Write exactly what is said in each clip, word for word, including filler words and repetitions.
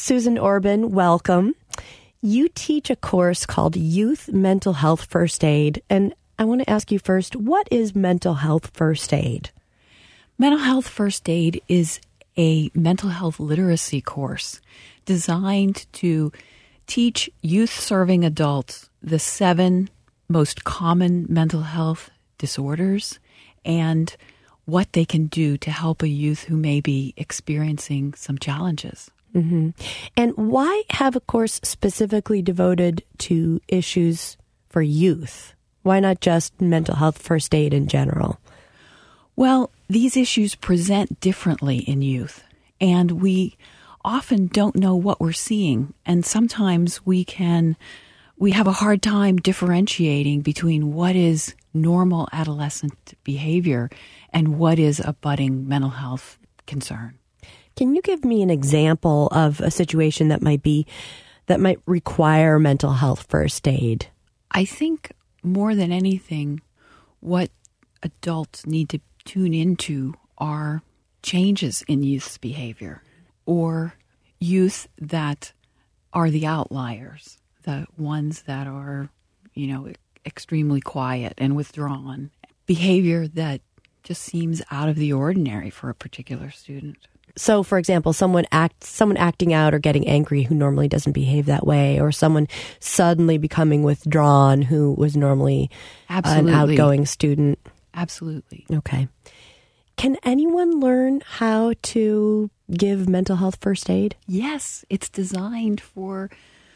Susan Orban, welcome. You teach a course called Youth Mental Health First Aid, and I want to ask you first, what is mental health first aid? Mental health first aid is a mental health literacy course designed to teach youth-serving adults the seven most common mental health disorders and what they can do to help a youth who may be experiencing some challenges. Mm-hmm. And why have a course specifically devoted to issues for youth? Why not just mental health first aid in general? Well, these issues present differently in youth, and we often don't know what we're seeing. And sometimes we can, we have a hard time differentiating between what is normal adolescent behavior and what is a budding mental health concern. Can you give me an example of a situation that might be, that might require mental health first aid? I think more than anything, what adults need to tune into are changes in youth's behavior or youth that are the outliers, the ones that are, you know, extremely quiet and withdrawn, behavior that just seems out of the ordinary for a particular student. So, for example, someone act, someone acting out or getting angry who normally doesn't behave that way, or someone suddenly becoming withdrawn who was normally Absolutely. an outgoing student. Absolutely. Okay. Can anyone learn how to give mental health first aid? Yes, it's designed for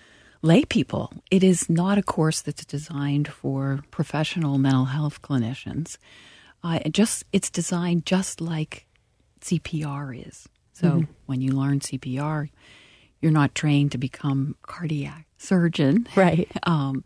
lay people. It is not a course that's designed for professional mental health clinicians. Uh, it just it's designed just like C P R is. So mm-hmm. when you learn C P R, you're not trained to become a cardiac surgeon. Right. Um,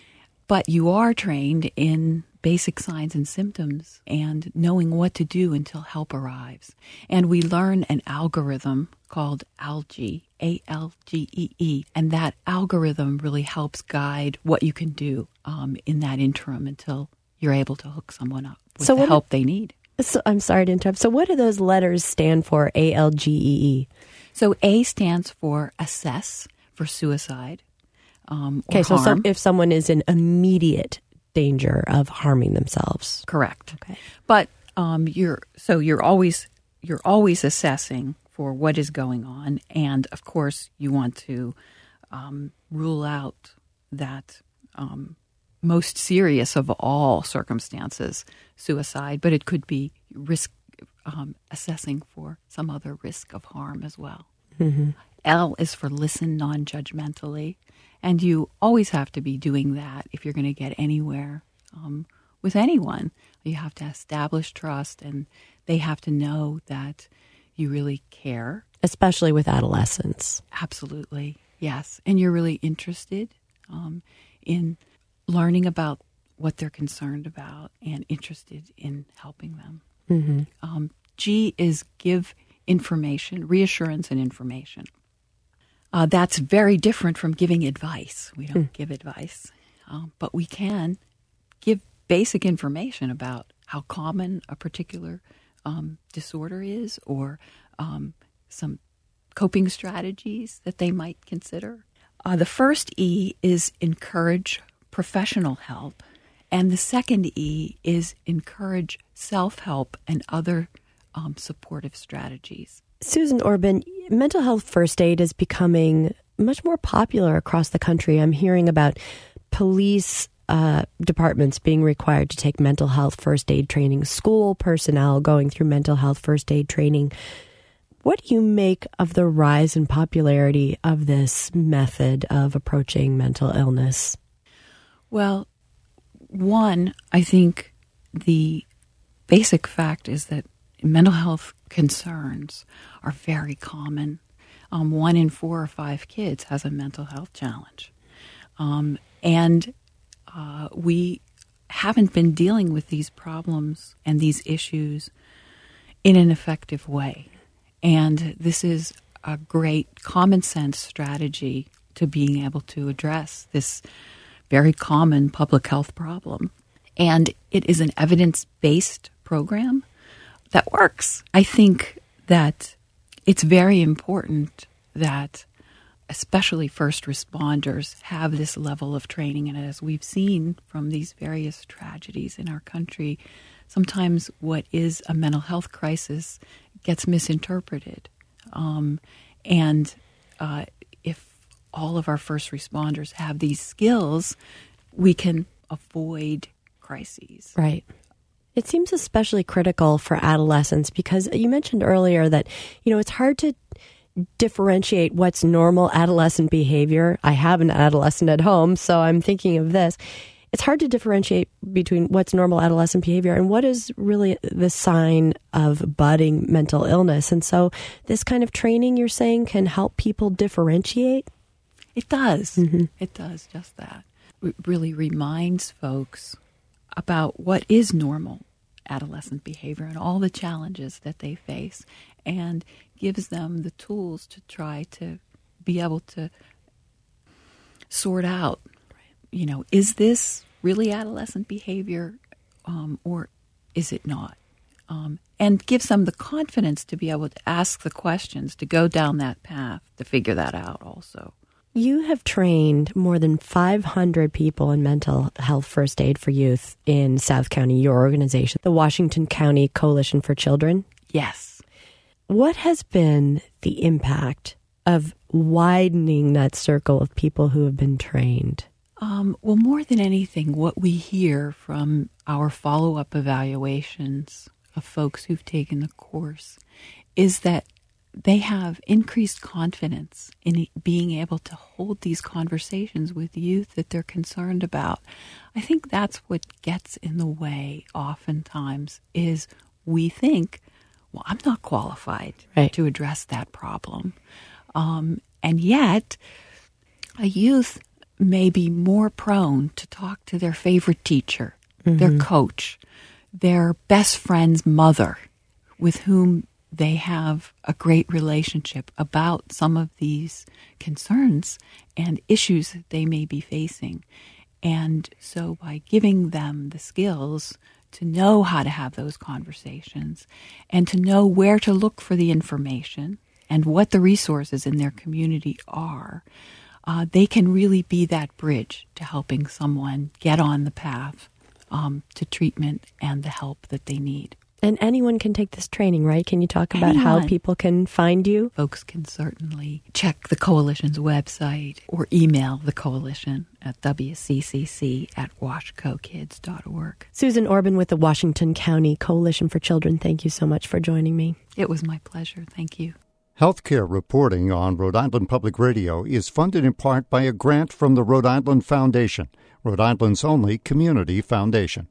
but you are trained in basic signs and symptoms and knowing what to do until help arrives. And we learn an algorithm called ALGEE, A L G E E, and that algorithm really helps guide what you can do um, in that interim until you're able to hook someone up with so the help do, they need. So I'm sorry to interrupt. So what do those letters stand for, A L G E E? So A stands for assess, for suicide. Um, okay, so harm. some, if someone is in immediate danger of harming themselves. Correct. Okay. But um, you're so you're always you're always assessing for what is going on, and of course you want to um, rule out that um, most serious of all circumstances, suicide. But it could be risk um, assessing for some other risk of harm as well. Mm-hmm. L is for listen non-judgmentally. And you always have to be doing that if you're going to get anywhere um, with anyone. You have to establish trust, and they have to know that you really care. Especially with adolescents. Absolutely, yes. And you're really interested um, in learning about what they're concerned about and interested in helping them. Mm-hmm. Um, G is give information, reassurance and information. Uh, that's very different from giving advice. We don't mm. give advice, um, but we can give basic information about how common a particular um, disorder is or um, some coping strategies that they might consider. Uh, the first E is encourage professional help, and the second E is encourage self-help and other um, supportive strategies. Susan Orban, mental health first aid is becoming much more popular across the country. I'm hearing about police uh, departments being required to take mental health first aid training, school personnel going through mental health first aid training. What do you make of the rise in popularity of this method of approaching mental illness? Well, one, I think the basic fact is that mental health concerns are very common. Um, one in four or five kids has a mental health challenge. Um, and uh, we haven't been dealing with these problems and these issues in an effective way. And this is a great common sense strategy to being able to address this very common public health problem. And it is an evidence-based program that works. I think that it's very important that especially first responders, have this level of training. And as we've seen from these various tragedies in our country, sometimes what is a mental health crisis gets misinterpreted. Um, and uh, if all of our first responders have these skills, we can avoid crises. Right. It seems especially critical for adolescents because you mentioned earlier that, you know, it's hard to differentiate what's normal adolescent behavior. I have an adolescent at home, so I'm thinking of this. It's hard to differentiate between what's normal adolescent behavior and what is really the sign of budding mental illness. And so this kind of training, you're saying, can help people differentiate? It does. Mm-hmm. It does just that. It really reminds folks about what is normal adolescent behavior and all the challenges that they face, and gives them the tools to try to be able to sort out, you know, is this really adolescent behavior um, or is it not? Um, and gives them the confidence to be able to ask the questions, to go down that path, to figure that out also. You have trained more than five hundred people in mental health first aid for youth in South County, your organization, the Washington County Coalition for Children. Yes. What has been the impact of widening that circle of people who have been trained? Um, well, more than anything, what we hear from our follow-up evaluations of folks who've taken the course is that they have increased confidence in being able to hold these conversations with youth that they're concerned about. I think that's what gets in the way oftentimes is we think, well, I'm not qualified right. to address that problem. Um, and yet, a youth may be more prone to talk to their favorite teacher, mm-hmm. their coach, their best friend's mother, with whom they have a great relationship about some of these concerns and issues that they may be facing. And so by giving them the skills to know how to have those conversations and to know where to look for the information and what the resources in their community are, uh, they can really be that bridge to helping someone get on the path um, to treatment and the help that they need. And anyone can take this training, right? Can you talk about anyone. how people can find you? Folks can certainly check the Coalition's website or email the Coalition at w c c c at washco kids dot org. Susan Orban with the Washington County Coalition for Children, thank you so much for joining me. It was my pleasure. Thank you. Healthcare reporting on Rhode Island Public Radio is funded in part by a grant from the Rhode Island Foundation, Rhode Island's only community foundation.